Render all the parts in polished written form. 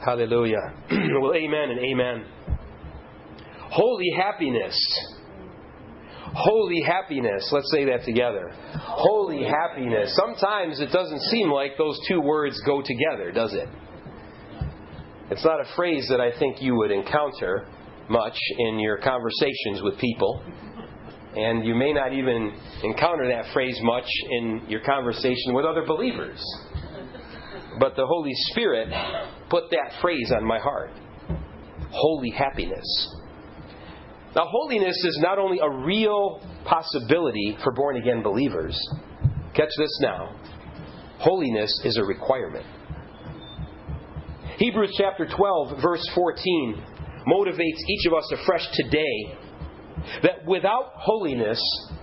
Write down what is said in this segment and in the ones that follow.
Hallelujah. Well, amen and amen. Holy happiness. Holy happiness. Let's say that together. Holy happiness. Sometimes it doesn't seem like those two words go together, does it? It's not a phrase that I think you would encounter much in your conversations with people. And you may not even encounter that phrase much in your conversation with other believers. But the Holy Spirit put that phrase on my heart. Holy happiness. Now, holiness is not only a real possibility for born-again believers. Catch this now. Holiness is a requirement. Hebrews chapter 12, verse 14 motivates each of us afresh today that without holiness,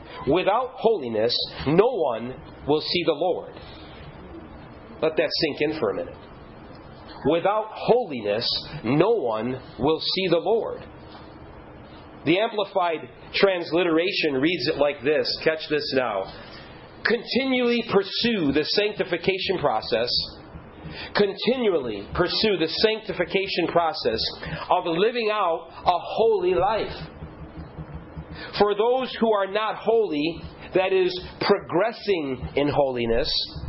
no one will see the Lord. Let that sink in for a minute. Without holiness, no one will see the Lord. The Amplified Transliteration reads it like this. Catch this now. Continually pursue the sanctification process. Continually pursue the sanctification process of living out a holy life. For those who are not holy, that is, progressing in holiness,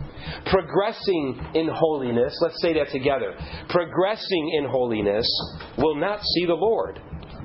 let's say that together. Progressing in holiness will not see the Lord.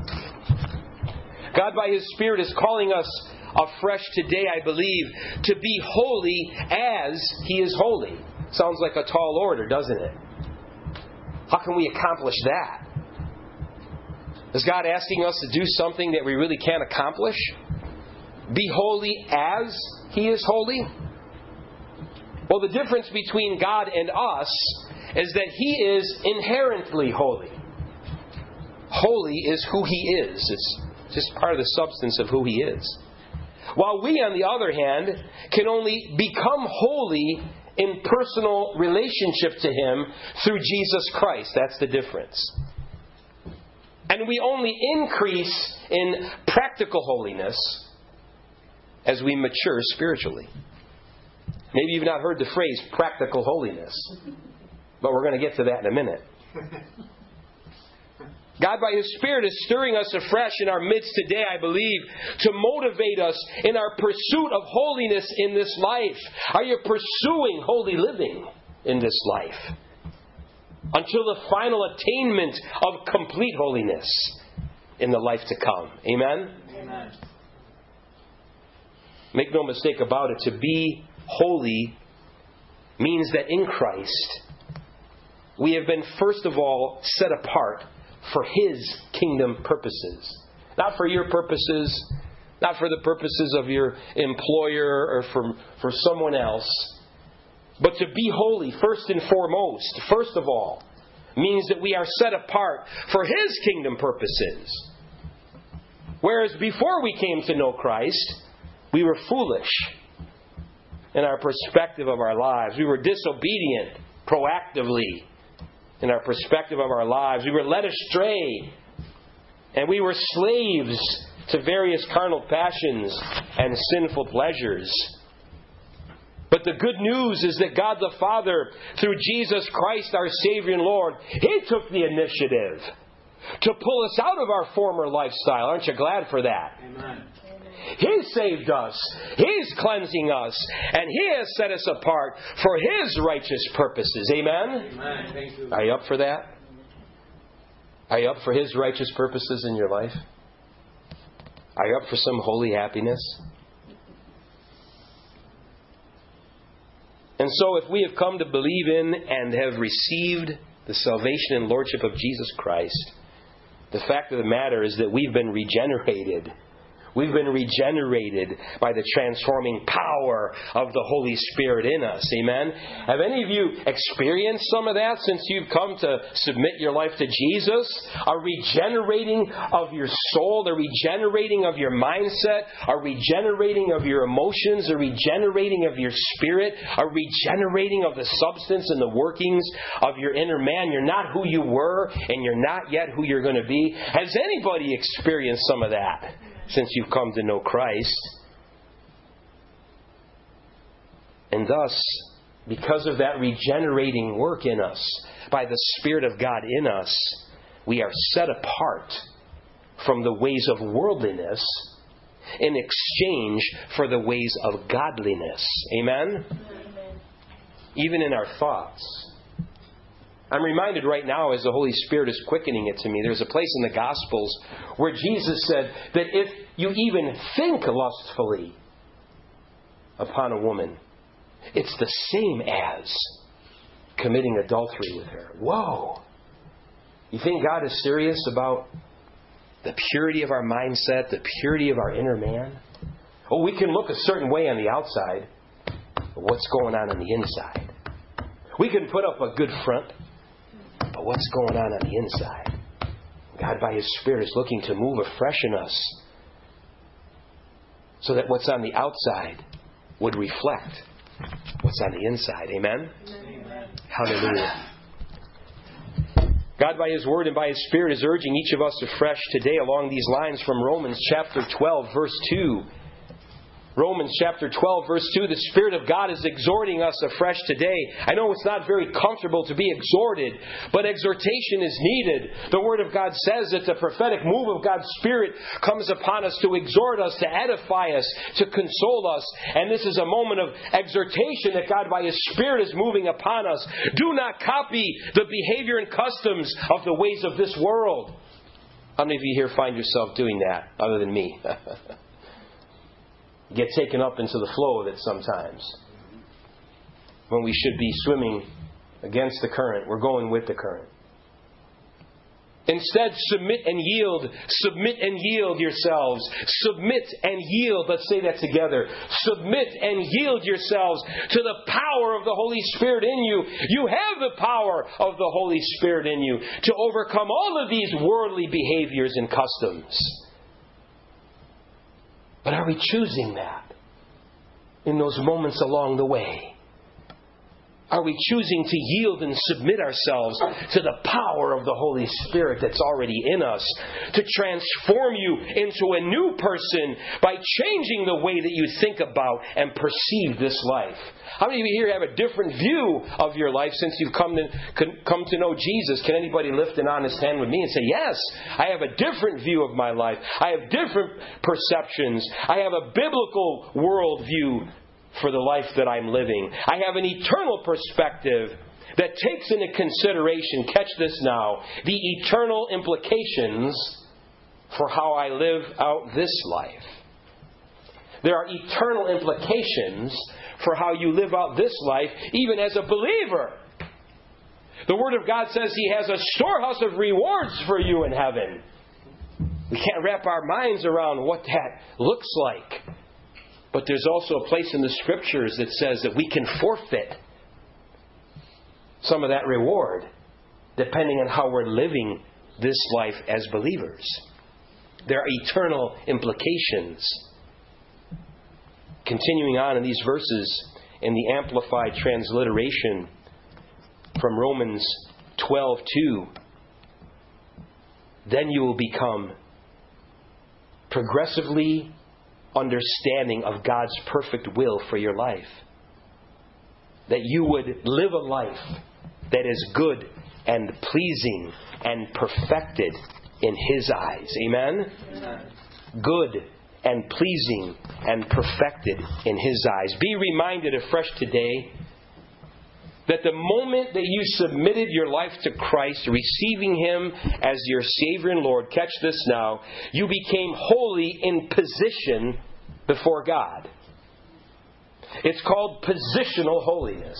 God by His Spirit is calling us afresh today, I believe, to be holy as He is holy. Sounds like a tall order, doesn't it? How can we accomplish that? Is God asking us to do something that we really can't accomplish? Be holy as He is holy? Well, the difference between God and us is that He is inherently holy. Holy is who He is. It's just part of the substance of who He is. While we, on the other hand, can only become holy in personal relationship to Him through Jesus Christ. That's the difference. And we only increase in practical holiness as we mature spiritually. Maybe you've not heard the phrase practical holiness, but we're going to get to that in a minute. God by His Spirit is stirring us afresh in our midst today, I believe, to motivate us in our pursuit of holiness in this life. Are you pursuing holy living in this life? Until the final attainment of complete holiness in the life to come. Amen? Amen. Make no mistake about it, to be holy means that in Christ we have been first of all set apart for His kingdom purposes. Not for your purposes, not for the purposes of your employer or for someone else. But to be holy, first and foremost, first of all, means that we are set apart for His kingdom purposes. Whereas before we came to know Christ, we were foolish in our perspective of our lives. We were disobedient proactively in our perspective of our lives. We were led astray. And we were slaves to various carnal passions and sinful pleasures. But the good news is that God the Father, through Jesus Christ, our Savior and Lord, He took the initiative to pull us out of our former lifestyle. Aren't you glad for that? Amen. He saved us. He's cleansing us. And He has set us apart for His righteous purposes. Amen? Amen. Thank you. Are you up for that? Are you up for His righteous purposes in your life? Are you up for some holy happiness? And so if we have come to believe in and have received the salvation and lordship of Jesus Christ, the fact of the matter is that we've been regenerated. We've been regenerated by the transforming power of the Holy Spirit in us. Amen? Have any of you experienced some of that since you've come to submit your life to Jesus? A regenerating of your soul, the regenerating of your mindset, a regenerating of your emotions, a regenerating of your spirit, a regenerating of the substance and the workings of your inner man. You're not who you were, and you're not yet who you're going to be. Has anybody experienced some of that since you've come to know Christ? And thus, because of that regenerating work in us, by the Spirit of God in us, we are set apart from the ways of worldliness in exchange for the ways of godliness. Amen? Amen. Even in our thoughts. I'm reminded right now as the Holy Spirit is quickening it to me, there's a place in the Gospels where Jesus said that if you even think lustfully upon a woman, it's the same as committing adultery with her. Whoa! You think God is serious about the purity of our mindset, the purity of our inner man? Oh, we can look a certain way on the outside, but what's going on the inside? We can put up a good front, but what's going on the inside? God, by His Spirit, is looking to move afresh in us so that what's on the outside would reflect what's on the inside. Amen? Amen. Hallelujah. God, by His Word and by His Spirit, is urging each of us afresh today along these lines from Romans chapter 12, verse 2. Romans chapter 12, verse 2, the Spirit of God is exhorting us afresh today. I know it's not very comfortable to be exhorted, but exhortation is needed. The Word of God says that the prophetic move of God's Spirit comes upon us to exhort us, to edify us, to console us. And this is a moment of exhortation that God by His Spirit is moving upon us. Do not copy the behavior and customs of the ways of this world. How many of you here find yourself doing that, other than me? Get taken up into the flow of it sometimes. When we should be swimming against the current, we're going with the current. Instead, submit and yield. Submit and yield yourselves. Submit and yield. Let's say that together. Submit and yield yourselves to the power of the Holy Spirit in you. You have the power of the Holy Spirit in you to overcome all of these worldly behaviors and customs. But are we choosing that in those moments along the way? Are we choosing to yield and submit ourselves to the power of the Holy Spirit that's already in us to transform you into a new person by changing the way that you think about and perceive this life? How many of you here have a different view of your life since you've come to know Jesus? Can anybody lift an honest hand with me and say, yes, I have a different view of my life. I have different perceptions. I have a biblical worldview for the life that I'm living. I have an eternal perspective that takes into consideration, catch this now, the eternal implications for how I live out this life. There are eternal implications for how you live out this life, even as a believer. The Word of God says He has a storehouse of rewards for you in heaven. We can't wrap our minds around what that looks like. But there's also a place in the Scriptures that says that we can forfeit some of that reward depending on how we're living this life as believers. There are eternal implications. Continuing on in these verses in the Amplified Transliteration from Romans 12:2, then you will become progressively understanding of God's perfect will for your life. That you would live a life that is good and pleasing and perfected in His eyes. Amen? Amen. Good and pleasing and perfected in His eyes. Be reminded afresh today that the moment that you submitted your life to Christ, receiving Him as your Savior and Lord, catch this now, you became holy in position before God. It's called positional holiness.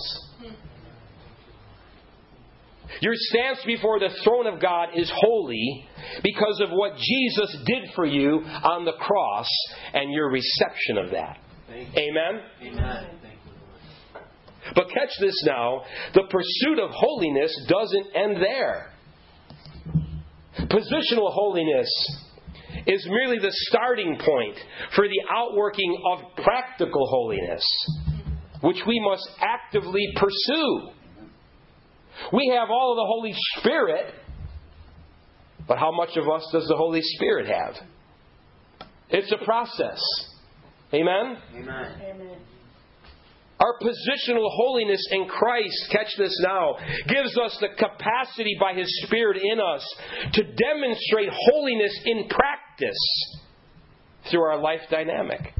Your stance before the throne of God is holy because of what Jesus did for you on the cross and your reception of that. Amen? Amen. But catch this now, the pursuit of holiness doesn't end there. Positional holiness is merely the starting point for the outworking of practical holiness, which we must actively pursue. We have all of the Holy Spirit, but how much of us does the Holy Spirit have? It's a process. Amen? Amen. Our positional holiness in Christ, catch this now, gives us the capacity by His Spirit in us to demonstrate holiness in practice through our life dynamic.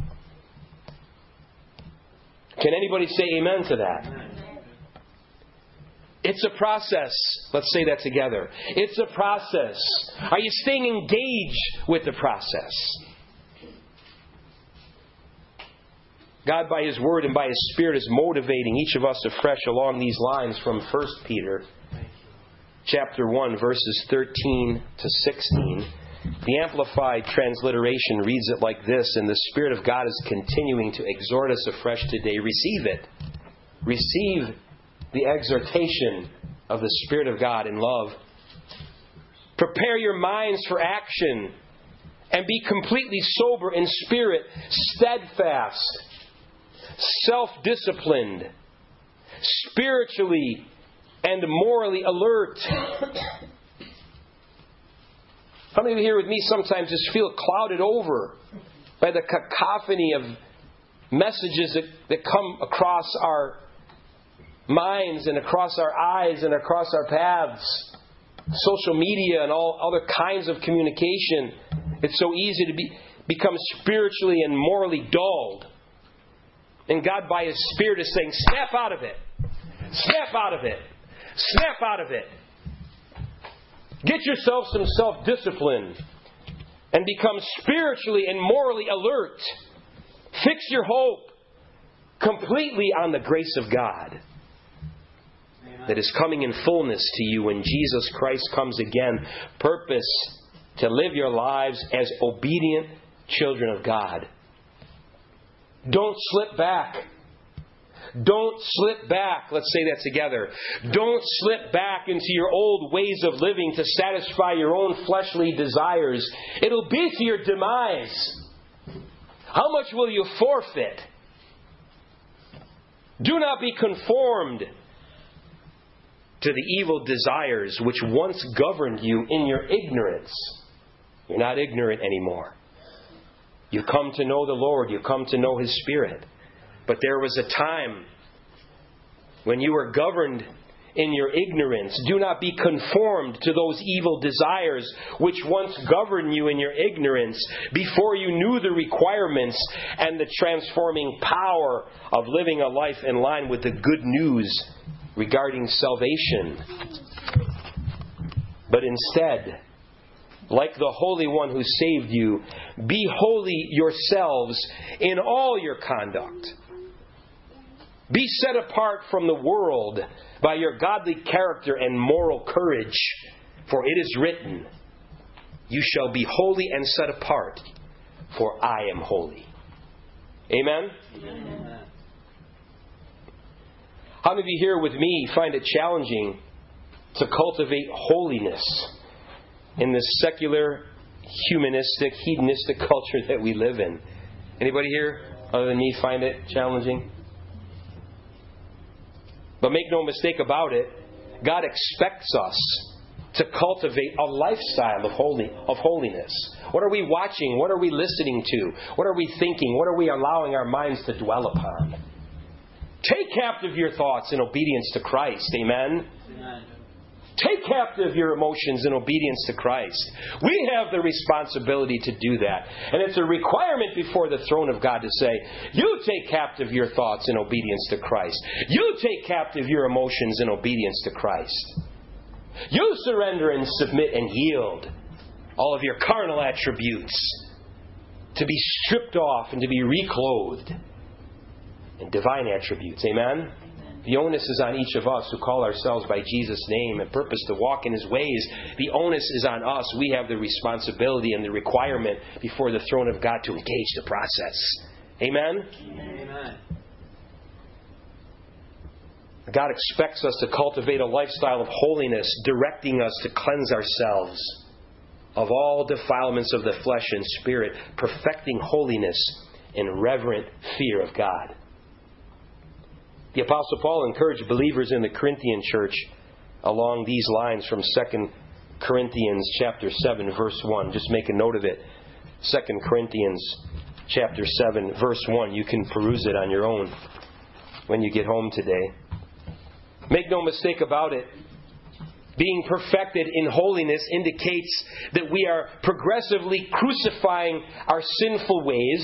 Can anybody say amen to that? It's a process. Let's say that together. It's a process. Are you staying engaged with the process? God, by His Word and by His Spirit, is motivating each of us afresh along these lines from 1 Peter chapter 1, verses 13 to 16. The Amplified Transliteration reads it like this, and the Spirit of God is continuing to exhort us afresh today. Receive it. Receive the exhortation of the Spirit of God in love. Prepare your minds for action and be completely sober in spirit, steadfast, self-disciplined, spiritually and morally alert. How many of you here with me sometimes just feel clouded over by the cacophony of messages that come across our minds and across our eyes and across our paths? Social media and all other kinds of communication. It's so easy to become spiritually and morally dulled. And God, by His Spirit, is saying, snap out of it. Snap out of it. Snap out of it. Get yourself some self-discipline and become spiritually and morally alert. Fix your hope completely on the grace of God that is coming in fullness to you when Jesus Christ comes again. Purpose to live your lives as obedient children of God. Don't slip back. Don't slip back. Let's say that together. Don't slip back into your old ways of living to satisfy your own fleshly desires. It'll be to your demise. How much will you forfeit? Do not be conformed to the evil desires which once governed you in your ignorance. You're not ignorant anymore. You come to know the Lord. You come to know His Spirit. But there was a time when you were governed in your ignorance. Do not be conformed to those evil desires which once governed you in your ignorance before you knew the requirements and the transforming power of living a life in line with the good news regarding salvation. But instead, like the Holy One who saved you, be holy yourselves in all your conduct. Be set apart from the world by your godly character and moral courage. For it is written, you shall be holy and set apart, for I am holy. Amen? Amen. How many of you here with me find it challenging to cultivate holiness in this secular, humanistic, hedonistic culture that we live in? Anybody here other than me find it challenging? But make no mistake about it, God expects us to cultivate a lifestyle of holiness. What are we watching? What are we listening to? What are we thinking? What are we allowing our minds to dwell upon? Take captive your thoughts in obedience to Christ. Amen? Amen. Take captive your emotions in obedience to Christ. We have the responsibility to do that. And it's a requirement before the throne of God to say, you take captive your thoughts in obedience to Christ. You take captive your emotions in obedience to Christ. You surrender and submit and yield all of your carnal attributes to be stripped off and to be reclothed in divine attributes. Amen? The onus is on each of us who call ourselves by Jesus' name and purpose to walk in His ways. The onus is on us. We have the responsibility and the requirement before the throne of God to engage the process. Amen? Amen. God expects us to cultivate a lifestyle of holiness, directing us to cleanse ourselves of all defilements of the flesh and spirit, perfecting holiness in reverent fear of God. The Apostle Paul encouraged believers in the Corinthian church along these lines from 2 Corinthians chapter 7, verse 1. Just make a note of it. 2 Corinthians chapter 7, verse 1. You can peruse it on your own. when you get home today. Make no mistake about it. Being perfected in holiness indicates that we are progressively crucifying our sinful ways.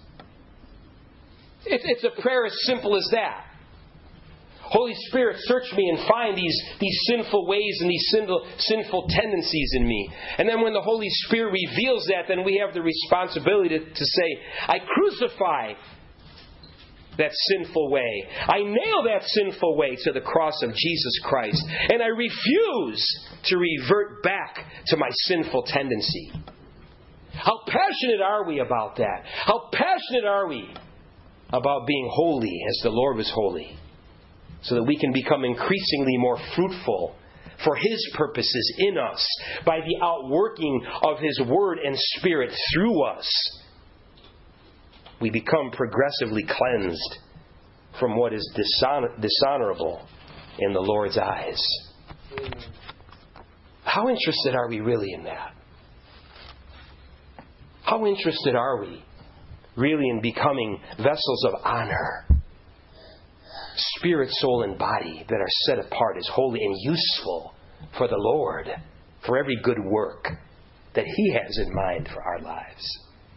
It's a prayer as simple as that. Holy Spirit, search me and find these sinful ways and these sinful tendencies in me. And then when the Holy Spirit reveals that, then we have the responsibility to say, I crucify that sinful way. I nail that sinful way to the cross of Jesus Christ. And I refuse to revert back to my sinful tendency. How passionate are we about that? How passionate are we about being holy as the Lord was holy? So that we can become increasingly more fruitful for His purposes in us by the outworking of His Word and Spirit through us. We become progressively cleansed from what is dishonorable in the Lord's eyes. How interested are we really in that? How interested are we really in becoming vessels of honor? Spirit, soul, and body that are set apart as holy and useful for the Lord, for every good work that He has in mind for our lives.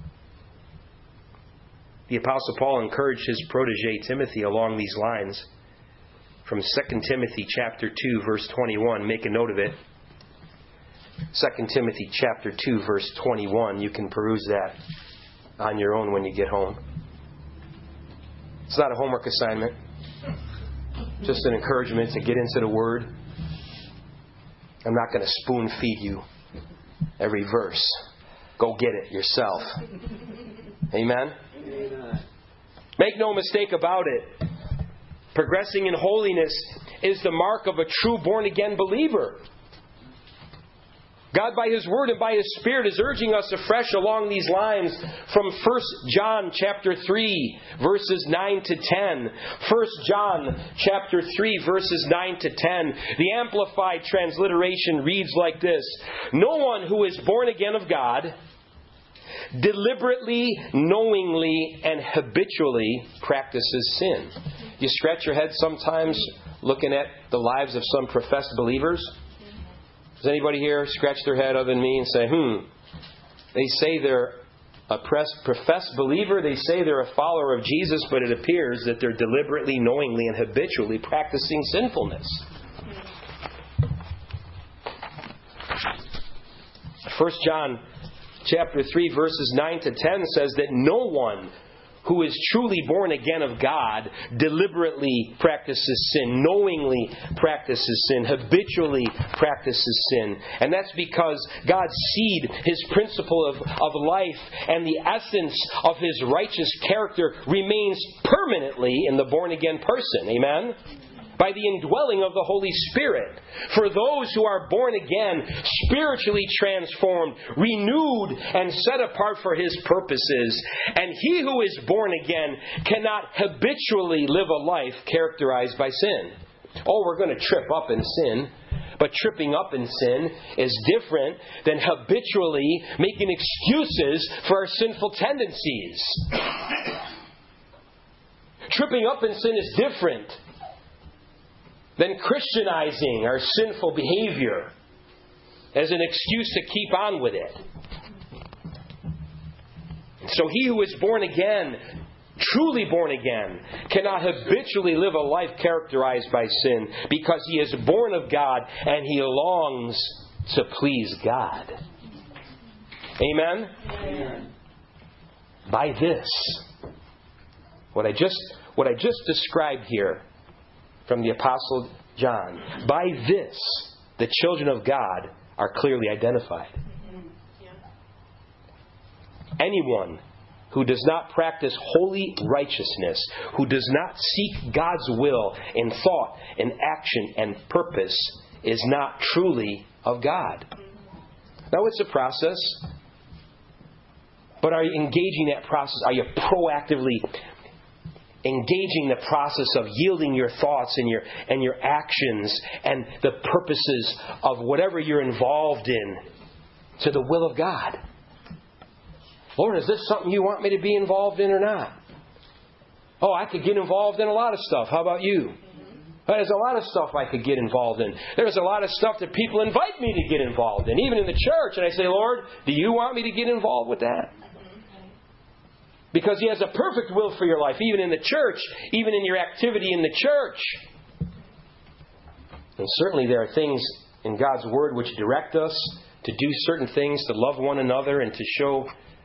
The Apostle Paul encouraged his protege Timothy along these lines. From 2 Timothy chapter 2, verse 21. Make a note of it. 2 Timothy chapter 2, verse 21. You can peruse that on your own when you get home. It's not a homework assignment. Just an encouragement to get into the Word. I'm not going to spoon feed you every verse. Go get it yourself. Amen? Amen. Make no mistake about it. Progressing in holiness is the mark of a true born-again believer. God, by His Word and by His Spirit, is urging us afresh along these lines from 1 John chapter 3, verses 9 to 10. 1 John chapter 3, verses 9 to 10. The Amplified transliteration reads like this: No one who is born again of God deliberately, knowingly, and habitually practices sin. You scratch your head sometimes looking at the lives of some professed believers? Does anybody here scratch their head other than me and say, they say they're a professed believer, they say they're a follower of Jesus, but it appears that they're deliberately, knowingly, and habitually practicing sinfulness. 1 John chapter 3, verses 9 to 10 says that no one who is truly born again of God deliberately practices sin, knowingly practices sin, habitually practices sin. And that's because God's seed, His principle of life, and the essence of His righteous character remains permanently in the born again person. Amen? By the indwelling of the Holy Spirit. For those who are born again, spiritually transformed, renewed, and set apart for His purposes. And he who is born again cannot habitually live a life characterized by sin. Oh, we're going to trip up in sin. But tripping up in sin is different than habitually making excuses for our sinful tendencies. Tripping up in sin is different than Christianizing our sinful behavior as an excuse to keep on with it. So he who is born again, truly born again, cannot habitually live a life characterized by sin because he is born of God and he longs to please God. Amen? Amen. By this, what I just described here, from the Apostle John. By this, the children of God are clearly identified. Anyone who does not practice holy righteousness, who does not seek God's will in thought, in action, and purpose, is not truly of God. Now, it's a process. But are you engaging that process? Are you proactively engaging the process of yielding your thoughts and your actions and the purposes of whatever you're involved in to the will of God? Lord, is this something you want me to be involved in or not? Oh, I could get involved in a lot of stuff. How about you? There's a lot of stuff I could get involved in. There's a lot of stuff that people invite me to get involved in, even in the church. And I say, Lord, do you want me to get involved with that? Because He has a perfect will for your life, even in the church, even in your activity in the church. And certainly there are things in God's Word which direct us to do certain things, to love one another and to show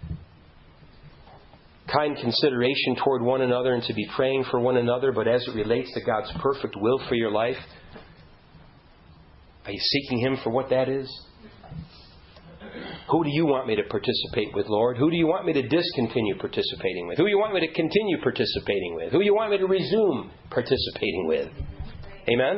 kind consideration toward one another and to be praying for one another. But as it relates to God's perfect will for your life, are you seeking Him for what that is? Who do you want me to participate with, Lord? Who do you want me to discontinue participating with? Who do you want me to continue participating with? Who do you want me to resume participating with? Amen?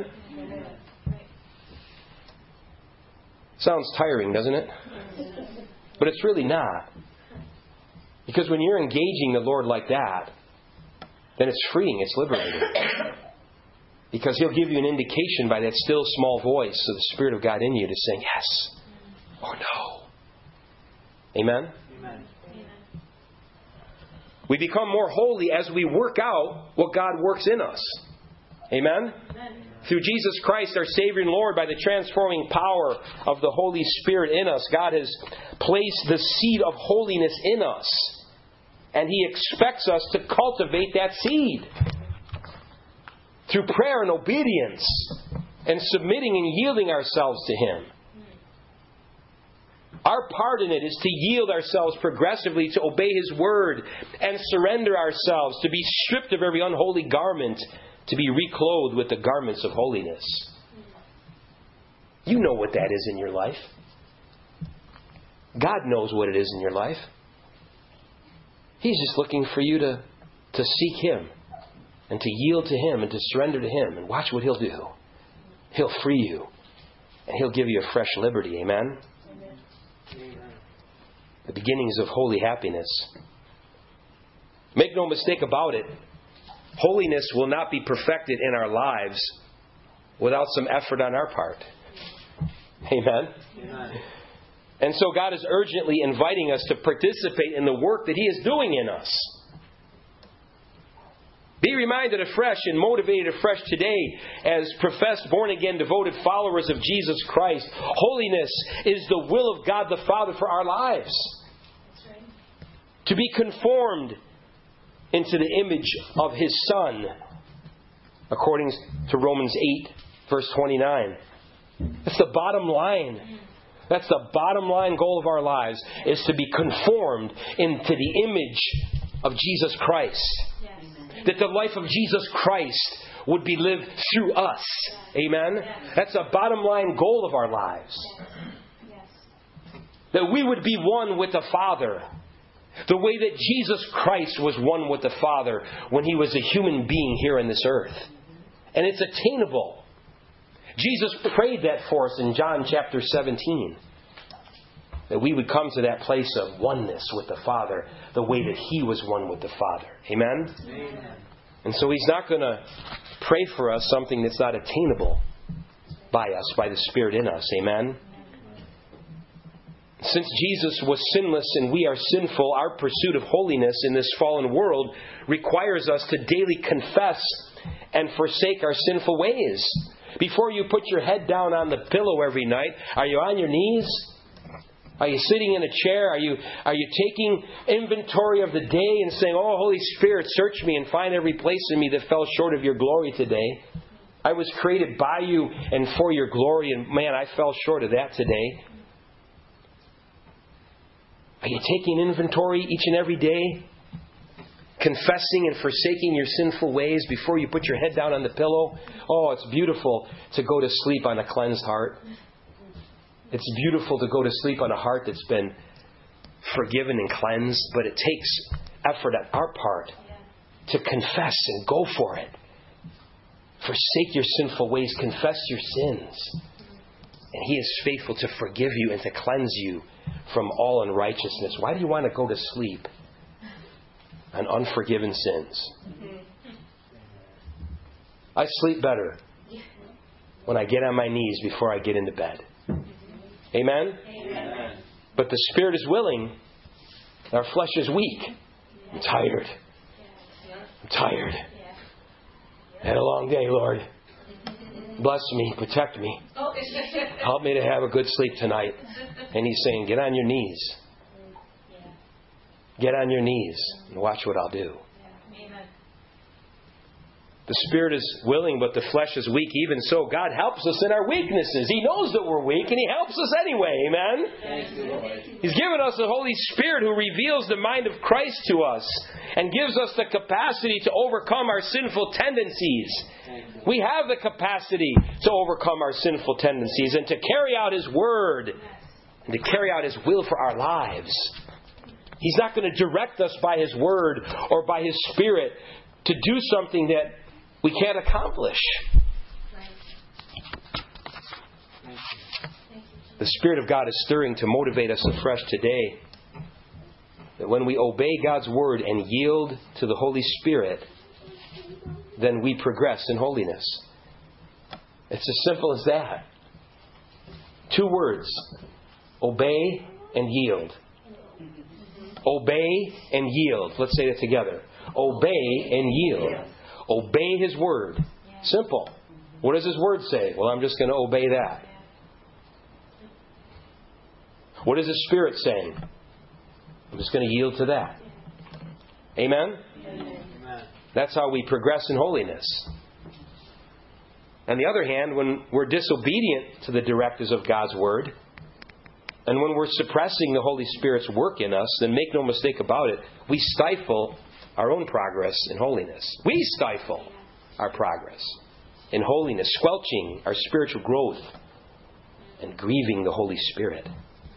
Sounds tiring, doesn't it? But it's really not. Because when you're engaging the Lord like that, then it's freeing, it's liberating. Because He'll give you an indication by that still small voice of the Spirit of God in you to say yes or no. Amen? Amen. We become more holy as we work out what God works in us. Amen? Amen. Through Jesus Christ, our Savior and Lord, by the transforming power of the Holy Spirit in us, God has placed the seed of holiness in us. And He expects us to cultivate that seed through prayer and obedience and submitting and yielding ourselves to Him. Our part in it is to yield ourselves progressively to obey His Word and surrender ourselves to be stripped of every unholy garment, to be reclothed with the garments of holiness. You know what that is in your life. God knows what it is in your life. He's just looking for you to seek Him and to yield to Him and to surrender to Him. And watch what He'll do. He'll free you. And He'll give you a fresh liberty. Amen? Amen. The beginnings of holy happiness. Make no mistake about it. Holiness will not be perfected in our lives without some effort on our part. Amen? Amen. And so God is urgently inviting us to participate in the work that He is doing in us. Be reminded afresh and motivated afresh today as professed, born-again, devoted followers of Jesus Christ. Holiness is the will of God the Father for our lives. That's right. To be conformed into the image of His Son, according to Romans 8, verse 29. That's the bottom line. That's the bottom line goal of our lives, is to be conformed into the image of Jesus Christ. Yes. That the life of Jesus Christ would be lived through us. Amen? Yes. That's a bottom line goal of our lives. Yes. That we would be one with the Father. The way that Jesus Christ was one with the Father when He was a human being here on this earth. And it's attainable. Jesus prayed that for us in John chapter 17. That we would come to that place of oneness with the Father, the way that He was one with the Father. Amen? Amen. And so He's not going to pray for us something that's not attainable by us, by the Spirit in us. Amen? Since Jesus was sinless and we are sinful, our pursuit of holiness in this fallen world requires us to daily confess and forsake our sinful ways. Before you put your head down on the pillow every night, are you on your knees? Are you sitting in a chair? Are you taking inventory of the day and saying, "Oh, Holy Spirit, search me and find every place in me that fell short of your glory today. I was created by you and for your glory, and man, I fell short of that today." Are you taking inventory each and every day? Confessing and forsaking your sinful ways before you put your head down on the pillow? Oh, it's beautiful to go to sleep on a cleansed heart. It's beautiful to go to sleep on a heart that's been forgiven and cleansed, but it takes effort on our part to confess and go for it. Forsake your sinful ways, confess your sins. And He is faithful to forgive you and to cleanse you from all unrighteousness. Why do you want to go to sleep on unforgiven sins? I sleep better when I get on my knees before I get into bed. Amen? Amen. But the Spirit is willing. Our flesh is weak. I'm tired. I'm tired. Had a long day, Lord. Bless me, protect me. Help me to have a good sleep tonight. And He's saying, get on your knees. Get on your knees and watch what I'll do. The spirit is willing, but the flesh is weak. Even so, God helps us in our weaknesses. He knows that we're weak, and He helps us anyway. Amen? He's given us the Holy Spirit who reveals the mind of Christ to us and gives us the capacity to overcome our sinful tendencies. We have the capacity to overcome our sinful tendencies and to carry out His Word and to carry out His will for our lives. He's not going to direct us by His Word or by His Spirit to do something that we can't accomplish. The Spirit of God is stirring to motivate us afresh today. That when we obey God's Word and yield to the Holy Spirit, then we progress in holiness. It's as simple as that. 2 words. Obey and yield. Obey and yield. Let's say that together. Obey and yield. Obey His Word. Simple. What does His Word say? Well, I'm just going to obey that. What is His Spirit saying? I'm just going to yield to that. Amen? That's how we progress in holiness. On the other hand, when we're disobedient to the directives of God's Word, and when we're suppressing the Holy Spirit's work in us, then make no mistake about it, we stifle our own progress in holiness. We stifle our progress in holiness, squelching our spiritual growth and grieving the Holy Spirit.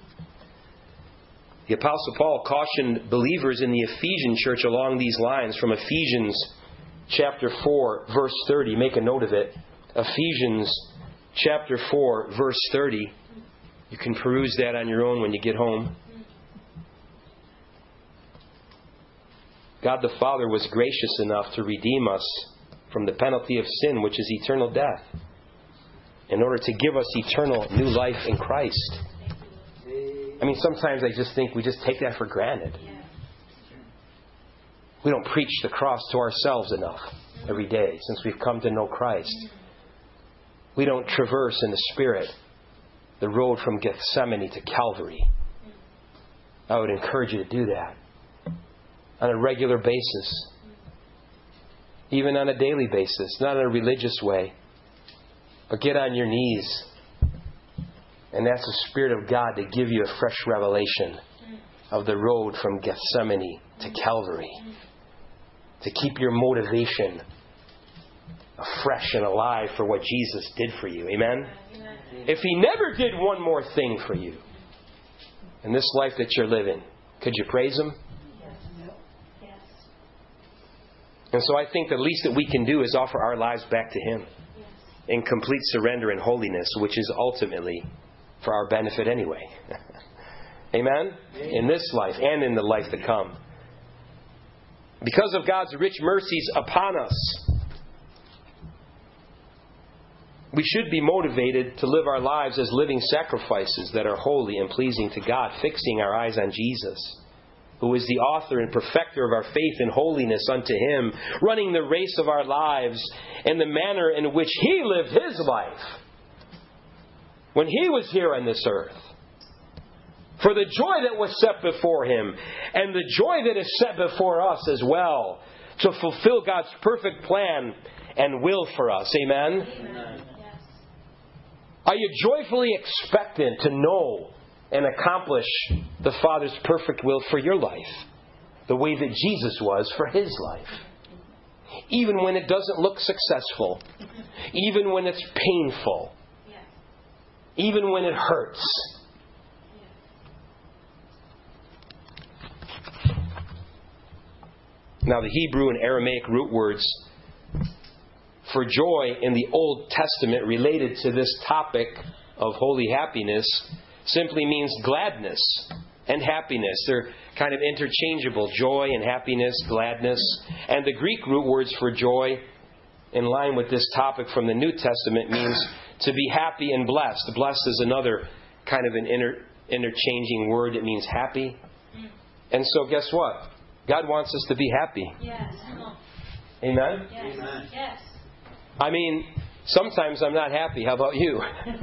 The Apostle Paul cautioned believers in the Ephesian church along these lines from Ephesians chapter 4, verse 30. Make a note of it. Ephesians chapter 4, verse 30. You can peruse that on your own when you get home. God the Father was gracious enough to redeem us from the penalty of sin, which is eternal death, in order to give us eternal new life in Christ. I mean, sometimes I just think we just take that for granted. We don't preach the cross to ourselves enough every day since we've come to know Christ. We don't traverse in the Spirit the road from Gethsemane to Calvary. I would encourage you to do that on a regular basis, even on a daily basis, not in a religious way, but get on your knees and ask the Spirit of God to give you a fresh revelation of the road from Gethsemane to Calvary, to keep your motivation fresh and alive for what Jesus did for you. Amen? If He never did one more thing for you in this life that you're living, could you praise Him? And so I think the least that we can do is offer our lives back to Him in complete surrender and holiness, which is ultimately for our benefit anyway. Amen? In this life and in the life to come. Because of God's rich mercies upon us, we should be motivated to live our lives as living sacrifices that are holy and pleasing to God, fixing our eyes on Jesus, who is the author and perfecter of our faith in holiness unto Him, running the race of our lives in the manner in which He lived His life when He was here on this earth, for the joy that was set before Him and the joy that is set before us as well, to fulfill God's perfect plan and will for us. Amen? Amen. Are you joyfully expectant to know and accomplish the Father's perfect will for your life, the way that Jesus was for His life? Even when it doesn't look successful, even when it's painful, even when it hurts. Now, the Hebrew and Aramaic root words for joy in the Old Testament related to this topic of holy happiness simply means gladness and happiness. They're kind of interchangeable. Joy and happiness, gladness. And the Greek root words for joy, in line with this topic from the New Testament, means to be happy and blessed. Blessed is another kind of an interchanging word. It means happy. And so guess what? God wants us to be happy. Yes. Amen? Yes. Amen. Yes. I mean, sometimes I'm not happy. How about you?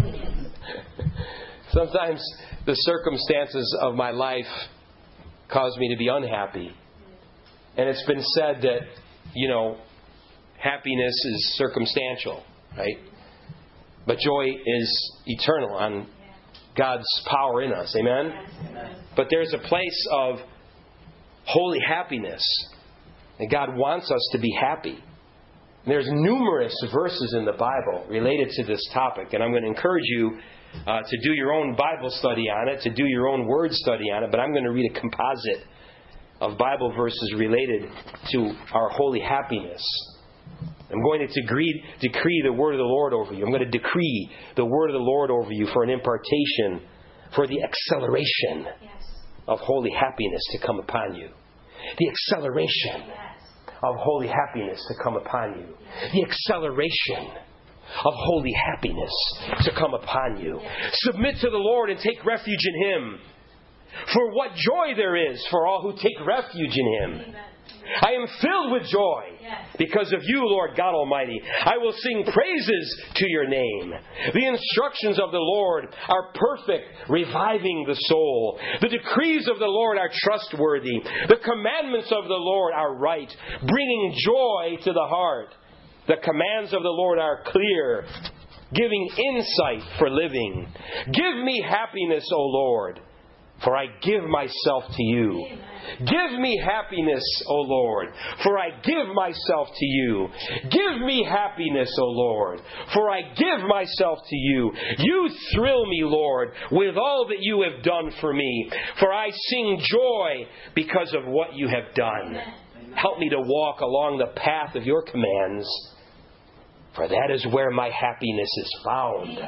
Sometimes the circumstances of my life cause me to be unhappy. And it's been said that, happiness is circumstantial, right? But joy is eternal on God's power in us. Amen? But there's a place of holy happiness. And God wants us to be happy. There's numerous verses in the Bible related to this topic. And I'm going to encourage you to do your own Bible study on it, to do your own word study on it. But I'm going to read a composite of Bible verses related to our holy happiness. I'm going to decree the word of the Lord over you. I'm going to decree the word of the Lord over you for an impartation, for the acceleration of holy happiness to come upon you. The acceleration of holy happiness to come upon you. The acceleration of holy happiness to come upon you. Submit to the Lord and take refuge in Him. For what joy there is for all who take refuge in Him. I am filled with joy because of you, Lord God Almighty. I will sing praises to your name. The instructions of the Lord are perfect, reviving the soul. The decrees of the Lord are trustworthy. The commandments of the Lord are right, bringing joy to the heart. The commands of the Lord are clear, giving insight for living. Give me happiness, O Lord, for I give myself to you. Give me happiness, O Lord, for I give myself to you. Give me happiness, O Lord, for I give myself to you. You thrill me, Lord, with all that you have done for me, for I sing joy because of what you have done. Help me to walk along the path of your commands, for that is where my happiness is found.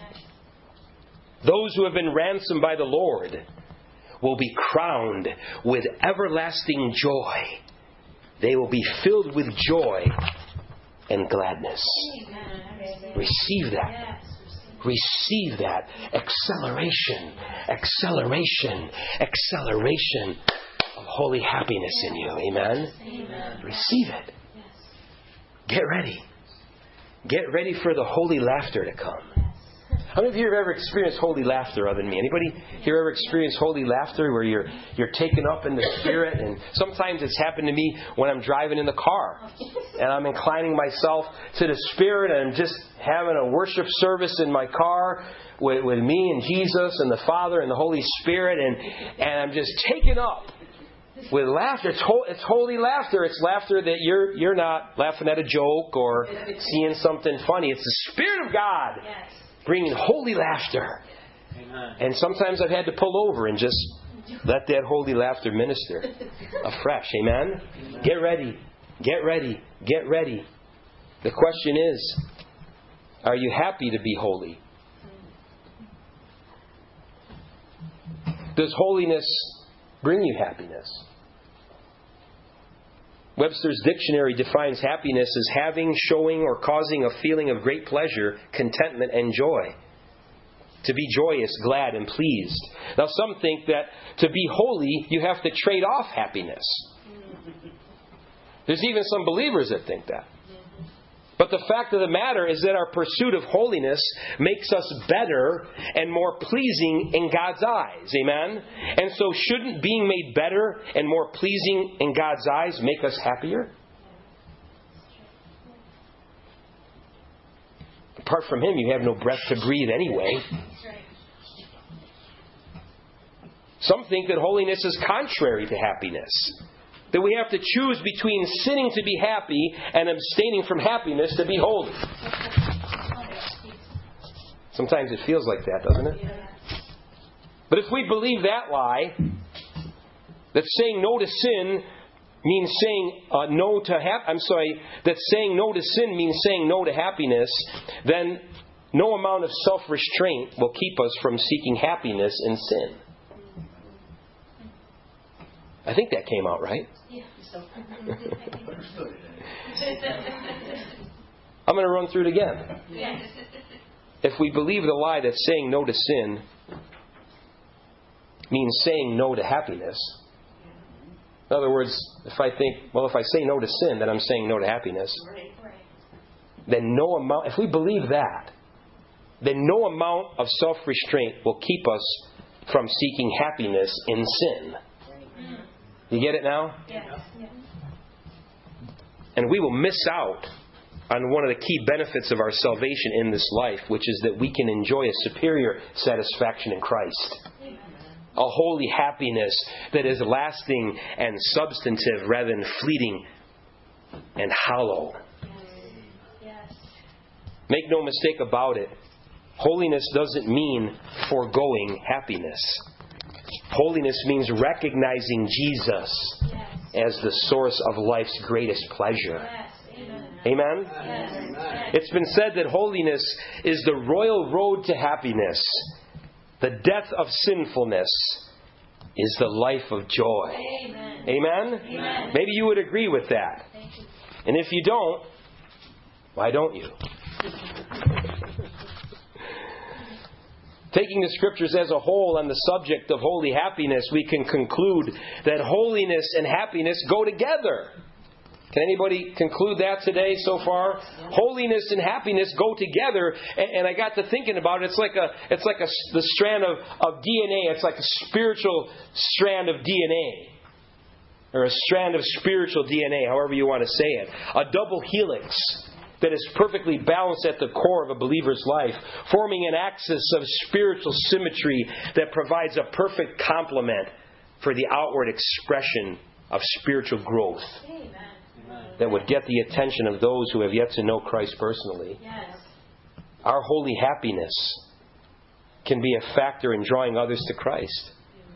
Those who have been ransomed by the Lord will be crowned with everlasting joy. They will be filled with joy and gladness. Receive that. Receive that. Acceleration, acceleration, acceleration of holy happiness in you. Amen? Receive it. Get ready. Get ready for the holy laughter to come. How many of you have ever experienced holy laughter other than me? Anybody here ever experienced holy laughter where you're taken up in the Spirit? And sometimes it's happened to me when I'm driving in the car and I'm inclining myself to the Spirit and I'm just having a worship service in my car with me and Jesus and the Father and the Holy Spirit, and I'm just taken up with laughter. It's holy laughter. It's laughter that you're not laughing at a joke or seeing something funny. It's the Spirit of God bringing holy laughter. Amen. And sometimes I've had to pull over and just let that holy laughter minister afresh. Amen? Get ready. Get ready. Get ready. The question is, are you happy to be holy? Does holiness bring you happiness? Webster's dictionary defines happiness as having, showing, or causing a feeling of great pleasure, contentment, and joy. To be joyous, glad, and pleased. Now, some think that to be holy, you have to trade off happiness. There's even some believers that think that. But the fact of the matter is that our pursuit of holiness makes us better and more pleasing in God's eyes. Amen? And so shouldn't being made better and more pleasing in God's eyes make us happier? Apart from Him, you have no breath to breathe anyway. Some think that holiness is contrary to happiness. That we have to choose between sinning to be happy and abstaining from happiness to be holy. Sometimes it feels like that, doesn't it? But if we believe that lie, that saying no to sin means saying no to that saying no to sin means saying no to happiness, then no amount of self-restraint will keep us from seeking happiness in sin. I think that came out right. I'm going to run through it again. If we believe the lie that saying no to sin means saying no to happiness, In other words, if I think, well, if I say no to sin, then I'm saying no to happiness. Then no amount, if we believe that, then no amount of self-restraint will keep us from seeking happiness in sin. You get it now? Yes. And we will miss out on one of the key benefits of our salvation in this life, which is that we can enjoy a superior satisfaction in Christ. A holy happiness that is lasting and substantive rather than fleeting and hollow. Yes. Make no mistake about it. Holiness doesn't mean foregoing happiness. Holiness means recognizing Jesus as the source of life's greatest pleasure. Amen? It's been said that holiness is the royal road to happiness. The death of sinfulness is the life of joy. Amen? Maybe you would agree with that. And if you don't, why don't you? Taking the Scriptures as a whole on the subject of holy happiness, we can conclude that holiness and happiness go together. Can anybody conclude that today so far? Holiness and happiness go together, and I got to thinking about it. It's like the strand of DNA. It's like a spiritual strand of DNA, or a strand of spiritual DNA, however you want to say it. A double helix that is perfectly balanced at the core of a believer's life, forming an axis of spiritual symmetry that provides a perfect complement for the outward expression of spiritual growth that would get the attention of those who have yet to know Christ personally. Our holy happiness can be a factor in drawing others to Christ.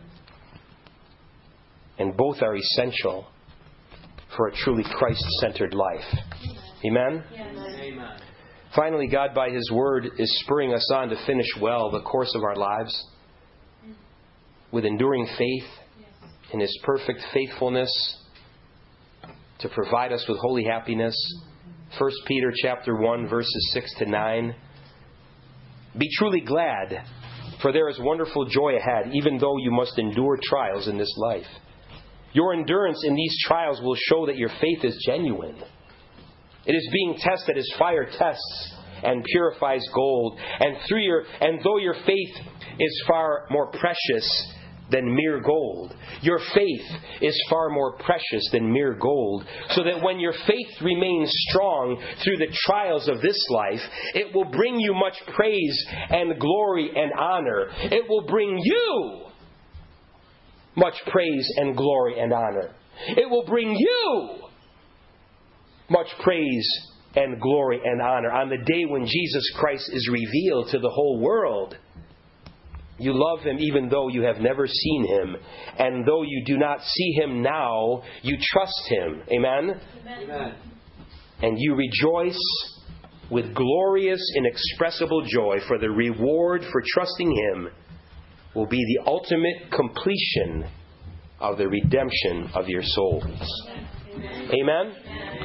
And both are essential for a truly Christ-centered life. Amen? Amen. Finally, God, by His Word, is spurring us on to finish well the course of our lives with enduring faith in His perfect faithfulness to provide us with holy happiness. 1 Peter chapter 1, verses 6 to 9. Be truly glad, for there is wonderful joy ahead, even though you must endure trials in this life. Your endurance in these trials will show that your faith is genuine. It is being tested as fire tests and purifies gold. And though your faith is far more precious than mere gold, your faith is far more precious than mere gold. So that when your faith remains strong through the trials of this life, it will bring you much praise and glory and honor. It will bring you much praise and glory and honor. It will bring you much praise and glory and honor on the day when Jesus Christ is revealed to the whole world. You love Him even though you have never seen Him. And though you do not see Him now, you trust Him. Amen? Amen. And you rejoice with glorious, inexpressible joy, for the reward for trusting Him will be the ultimate completion of the redemption of your souls. Amen?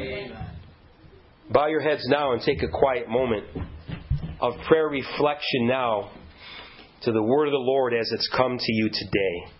Bow your heads now and take a quiet moment of prayer reflection now to the word of the Lord as it's come to you today.